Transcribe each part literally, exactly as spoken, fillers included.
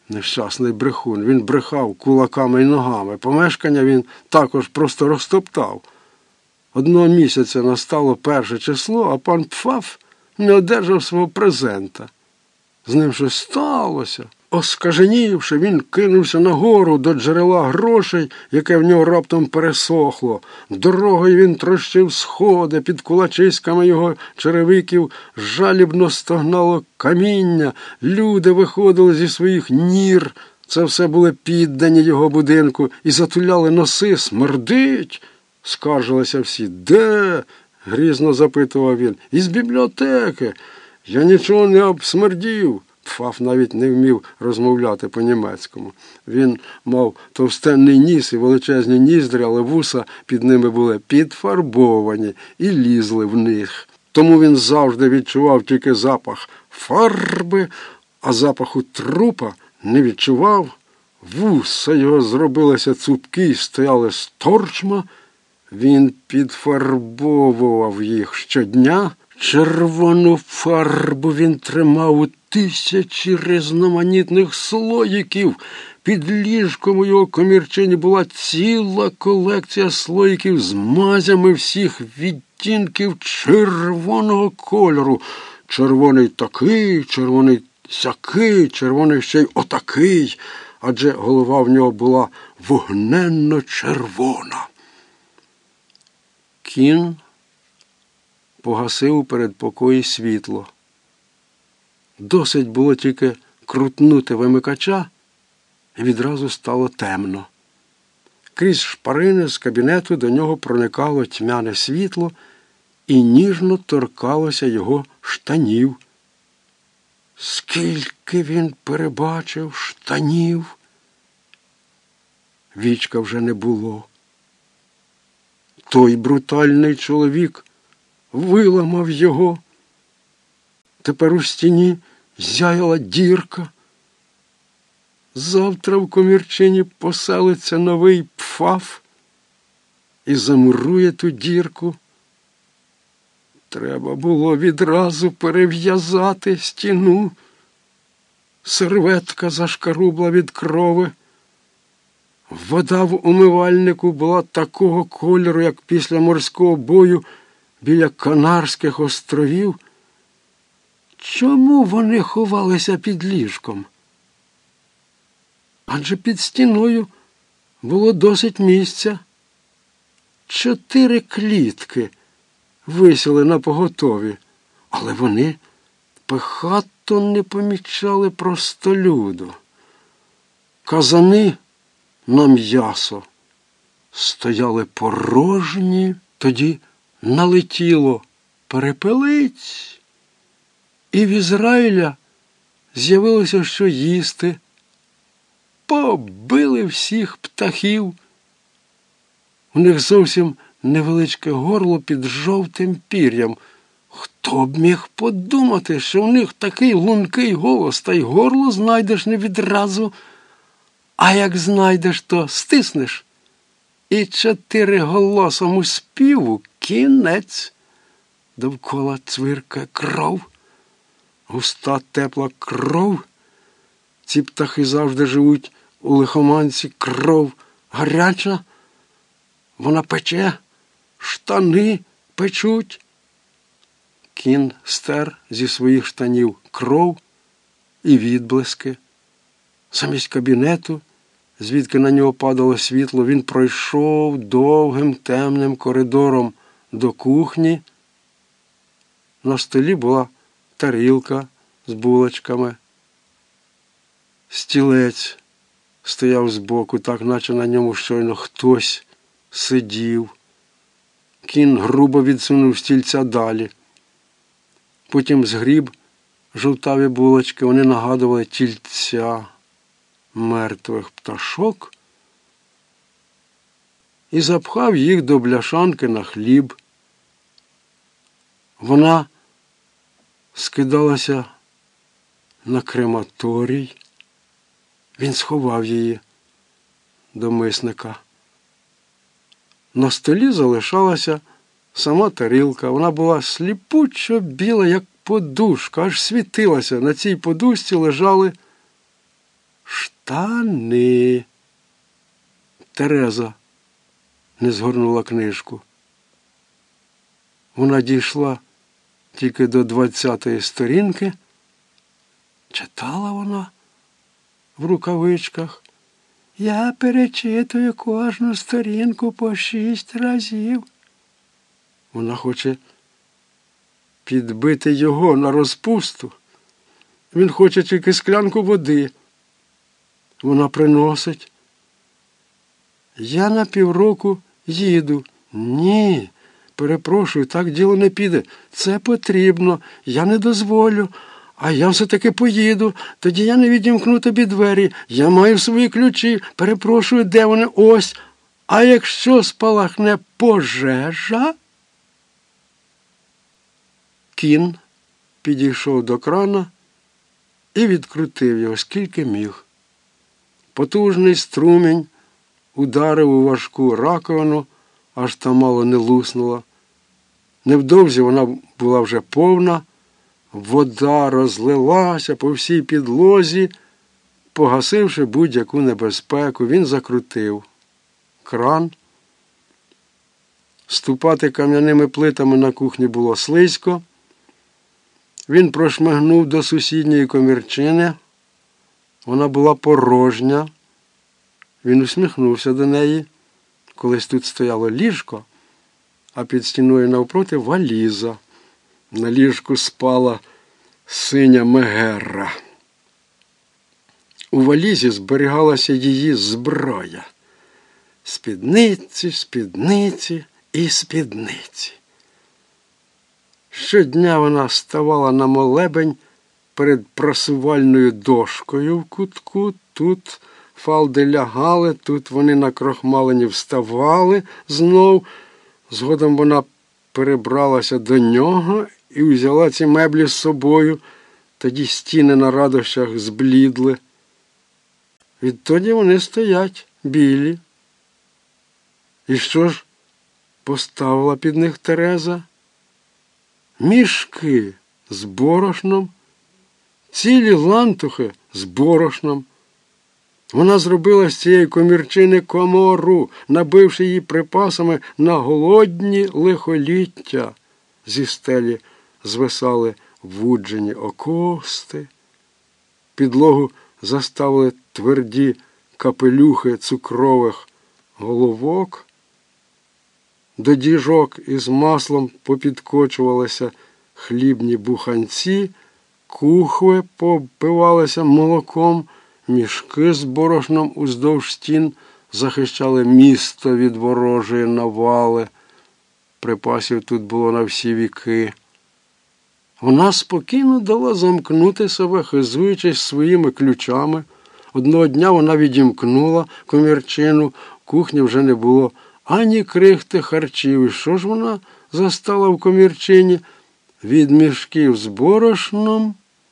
Нещасний брехун. Він брехав кулаками й ногами. Помешкання він також просто розтоптав. Одного місяця настало перше число, а пан Пфаф не одержав свого презента. З ним щось сталося. Оскаженівши, він кинувся нагору до джерела грошей, яке в нього раптом пересохло. Дорогою він трощив сходи, під кулачиськами його черевиків жалібно стогнало каміння. Люди виходили зі своїх нір. Це все були піддані його будинку і затуляли носи. «Смердить!» – скаржилися всі. «Де?» – грізно запитував він. «Із бібліотеки. Я нічого не обсмердів». Пфаф навіть не вмів розмовляти по-німецькому. Він мав товстенний ніс і величезні ніздрі, але вуса під ними були підфарбовані і лізли в них. Тому він завжди відчував тільки запах фарби, а запаху трупа не відчував. Вуса його зробилися цупкі й стояли сторчма. Він підфарбовував їх щодня. Червону фарбу він тримав у тисячі різноманітних слоїків. Під ліжком у його комірчині була ціла колекція слоїків з мазями всіх відтінків червоного кольору. Червоний такий, червоний сякий, червоний ще й отакий, адже голова в нього була вогненно-червона. Кін погасив у передпокої світло. Досить було тільки крутнути вимикача, і відразу стало темно. Крізь шпарини з кабінету до нього проникало тьмяне світло і ніжно торкалося його штанів. Скільки він перебачив штанів! Вічка вже не було. Той брутальний чоловік виламав його. Тепер у стіні зяяла дірка. Завтра в комірчині поселиться новий Пфаф і замурує ту дірку. Треба було відразу перев'язати стіну. Серветка зашкарубла від крови. Вода в умивальнику була такого кольору, як після морського бою біля Канарських островів. Чому вони ховалися під ліжком? Адже під стіною було досить місця. Чотири клітки висіли напоготові, але вони пихато не помічали простолюду. Казани на м'ясо стояли порожні, тоді налетіло перепелиць, і в Ізраїля з'явилося що їсти. Побили всіх птахів. У них зовсім невеличке горло під жовтим пір'ям. Хто б міг подумати, що в них такий лункий голос, та й горло знайдеш не відразу, а як знайдеш, то стиснеш. І чотириголосому співу кінець. Довкола цвиркає кров, густа тепла кров. Ці птахи завжди живуть у лихоманці. Кров гаряча, вона пече, штани печуть. Кін стер зі своїх штанів кров і відблиски. Замість кабінету, звідки на нього падало світло, він пройшов довгим темним коридором до кухні. На столі була тарілка з булочками. Стілець стояв збоку, так наче на ньому щойно хтось сидів. Кін грубо відсунув стільця далі. Потім згріб жовтаві булочки, вони нагадували тільця мертвих пташок, і запхав їх до бляшанки на хліб. Вона скидалася на крематорій. Він сховав її до мисника. На столі залишалася сама тарілка. Вона була сліпучо біла, як подушка, аж світилася. На цій подушці лежали штани. Тереза не згорнула книжку. Вона дійшла тільки до двадцятої сторінки. Читала вона в рукавичках. Я перечитую кожну сторінку по шість разів. Вона хоче підбити його на розпусту. Він хоче тільки склянку води. Вона приносить. Я на півроку їду. Ні, перепрошую, так діло не піде. Це потрібно, я не дозволю. А я все-таки поїду, тоді я не відімкну тобі двері. Я маю свої ключі, перепрошую, де вони? Ось. А якщо спалахне пожежа? Кін підійшов до крана і відкрутив його, скільки міг. Потужний струмінь ударив у важку раковину, аж та мало не луснула. Невдовзі вона була вже повна, вода розлилася по всій підлозі. Погасивши будь-яку небезпеку, він закрутив кран. Ступати кам'яними плитами на кухні було слизько. Він прошмигнув до сусідньої комірчини. Вона була порожня. Він усміхнувся до неї. Колись тут стояло ліжко, а під стіною навпроти валіза. На ліжку спала синя мегера. У валізі зберігалася її зброя. Спідниці, спідниці і спідниці. Щодня вона ставала на молебень перед прасувальною дошкою в кутку. Тут фалди лягали, тут вони накрохмалені вставали знов. Згодом вона перебралася до нього і взяла ці меблі з собою. Тоді стіни на радощах зблідли. Відтоді вони стоять білі. І що ж поставила під них Тереза? Мішки з борошном, цілі лантухи з борошном. Вона зробила з цієї комірчини комору, набивши її припасами на голодні лихоліття. Зі стелі звисали вуджені окости. Підлогу заставили тверді капелюхи цукрових головок. До діжок із маслом попідкочувалися хлібні буханці, кухви попивалися молоком, мішки з борошном уздовж стін захищали місто від ворожої навали. Припасів тут було на всі віки. Вона спокійно дала замкнути себе, хизуючись своїми ключами. Одного дня вона відімкнула комірчину, в кухні вже не було ані крихти харчів. І що ж вона застала в комірчині? Від мішків з борошном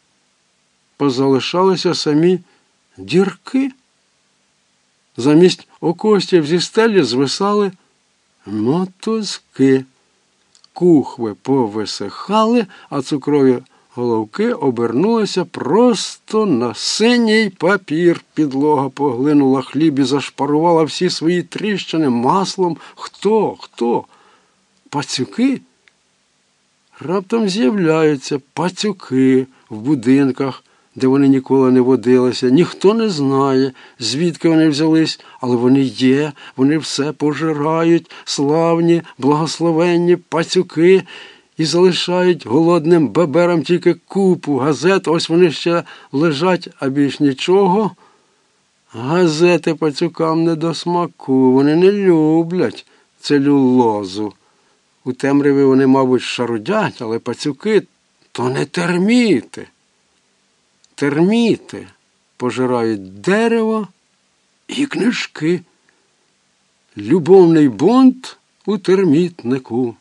позалишалися самі дірки. Замість окостів зі стелі звисали мотузки. Кухви повисихали, а цукрові головки обернулися просто на синій папір. Підлога поглинула хліб і зашпарувала всі свої тріщини маслом. Хто? Хто? Пацюки? Раптом з'являються пацюки в будинках, де вони ніколи не водилися. Ніхто не знає, звідки вони взялись, але вони є, вони все пожирають, славні, благословенні пацюки, і залишають голодним беберам тільки купу газет. Ось вони ще лежать, а більш нічого. Газети пацюкам не до смаку, вони не люблять целюлозу. У темряві вони, мабуть, шарудять, але пацюки – то не терміти. Терміти пожирають дерево і книжки. Любовний бунт у термітнику.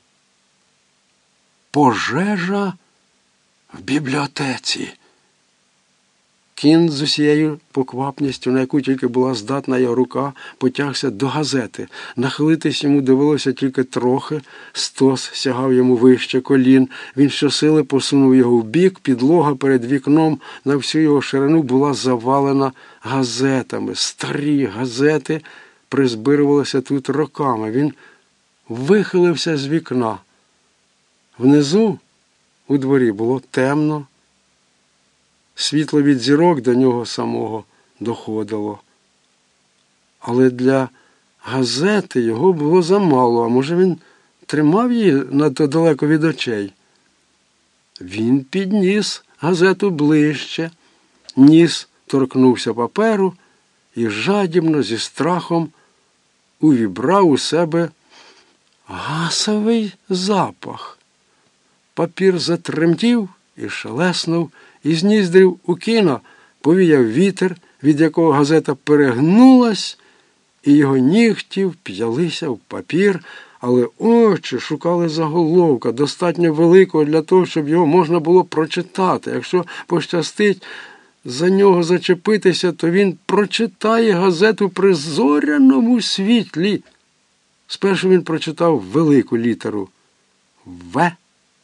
Пожежа в бібліотеці. Кін з усією поквапністю, на яку тільки була здатна його рука, потягся до газети. Нахилитись йому довелося тільки трохи. Стос сягав йому вище колін. Він щосили посунув його вбік. Підлога перед вікном на всю його ширину була завалена газетами. Старі газети призбирувалися тут роками. Він вихилився з вікна. Внизу у дворі було темно. Світло від зірок до нього самого доходило. Але для газети його було замало, а може він тримав її надто далеко від очей. Він підніс газету ближче, ніс торкнувся паперу і жадібно зі страхом увібрав у себе гасовий запах. Папір затремтів і шелеснув, із ніздрів у кіно повіяв вітер, від якого газета перегнулась, і його нігті вп'ялися в папір, але очі шукали заголовка, достатньо великого для того, щоб його можна було прочитати. Якщо пощастить за нього зачепитися, то він прочитає газету при зоряному світлі. Спершу він прочитав велику літеру «В».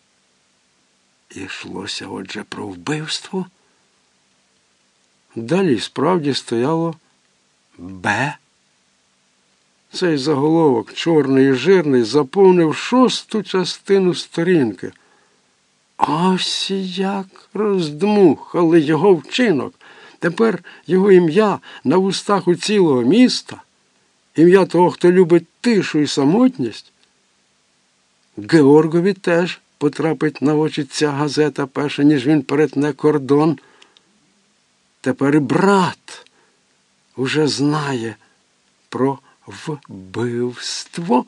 І йшлося, отже, про вбивство. Далі справді стояло «Б». Цей заголовок, чорний і жирний, заповнив шосту частину сторінки. Ось як роздмухали його вчинок. Тепер його ім'я на вустах у цілого міста, ім'я того, хто любить тишу і самотність. Георгові теж потрапить на очі ця газета, перше, ніж він перетне кордон. Тепер і брат уже знає про вбивство.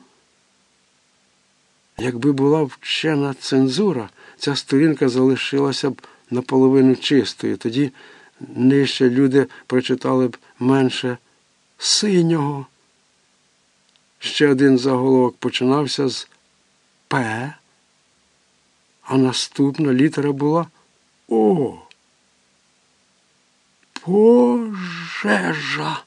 Якби була вчена цензура, ця сторінка залишилася б наполовину чистою. Тоді нижче люди прочитали б менше синього. Ще один заголовок починався з «П», а наступна літера була «О». Пожежа.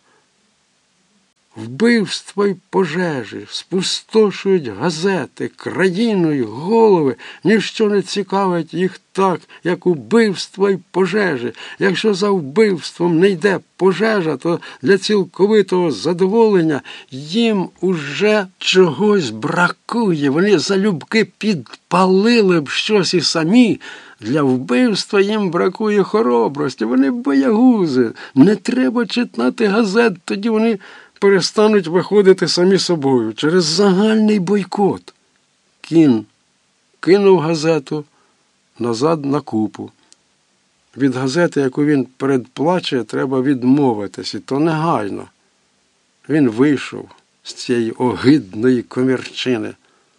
Вбивства й пожежі спустошують газети, країну й голови. Ніщо не цікавить їх так, як убивства й пожежі. Якщо за вбивством не йде пожежа, то для цілковитого задоволення їм уже чогось бракує. Вони залюбки підпалили б щось і самі. Для вбивства їм бракує хоробрості. Вони боягузи. Не треба читати газет, тоді вони перестануть виходити самі собою через загальний бойкот. Кін кинув газету назад на купу. Від газети, яку він передплачує, треба відмовитись, і то негайно. Він вийшов з цієї огидної комірчини.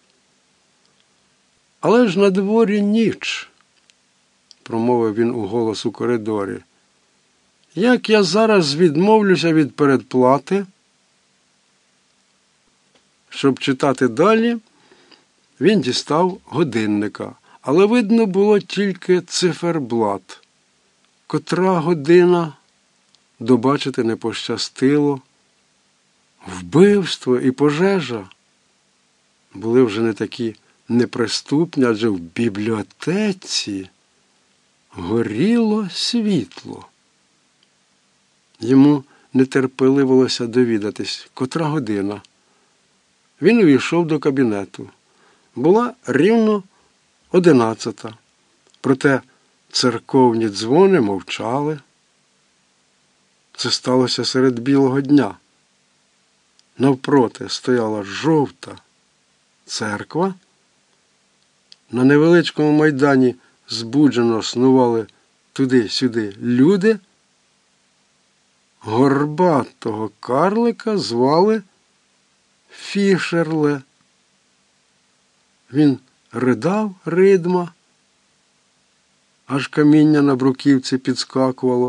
Але ж на дворі ніч, промовив він уголос у коридорі. Як я зараз відмовлюся від передплати, щоб читати далі, він дістав годинника, але видно було тільки циферблат. Котра година, добачити не пощастило. Вбивство і пожежа були вже не такі неприступні, адже в бібліотеці горіло світло. Йому нетерпеливилося довідатись, котра година. Він увійшов до кабінету. Була рівно одинадцята. Проте церковні дзвони мовчали. Це сталося серед білого дня. Навпроти стояла жовта церква. На невеличкому майдані збуджено снували туди-сюди люди. Горбатого карлика звали Фішерле. Він ридав ридма, аж каміння на бруківці підскакувало.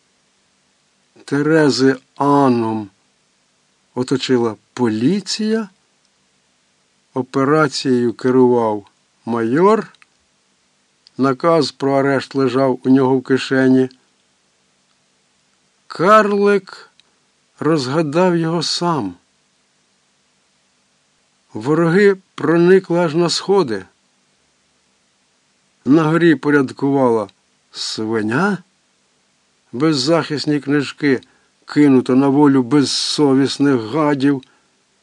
Терези Анном оточила поліція, операцією керував майор, наказ про арешт лежав у нього в кишені. Карлик розгадав його сам. Вороги проникли аж на сходи. На горі порядкувала свиня, беззахисні книжки кинуто на волю безсовісних гадів.